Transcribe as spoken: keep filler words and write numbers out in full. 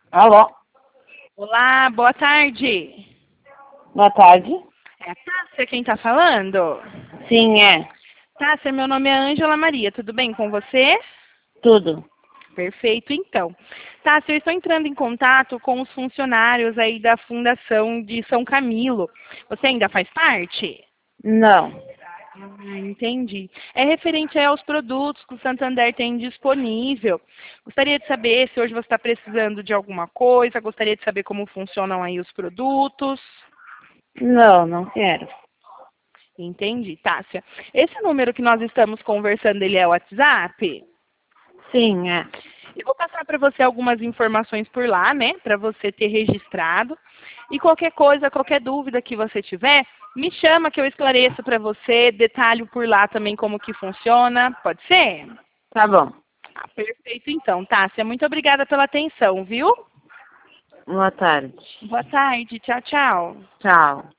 Alô? Olá, boa tarde. Boa tarde. É a Tássia quem está falando? Sim, é. Tássia, meu nome é Ângela Maria, tudo bem com você? Tudo. Perfeito, então. Tássia, eu estou entrando em contato com os funcionários aí da Fundação de São Camilo. Você ainda faz parte? Não. Ah, entendi. É referente aí aos produtos que o Santander tem disponível. Gostaria de saber se hoje você está precisando de alguma coisa, gostaria de saber como funcionam aí os produtos. Não, não quero. Entendi, Tássia. Esse número que nós estamos conversando, ele é o WhatsApp? Sim, é. Eu vou passar para você algumas informações por lá, né? Para você ter registrado. E qualquer coisa, qualquer dúvida que você tiver, me chama que eu esclareço para você, detalho por lá também como que funciona. Pode ser? Tá bom. Ah, perfeito então, Tássia. Muito obrigada pela atenção, viu? Boa tarde. Boa tarde. Tchau, tchau. Tchau.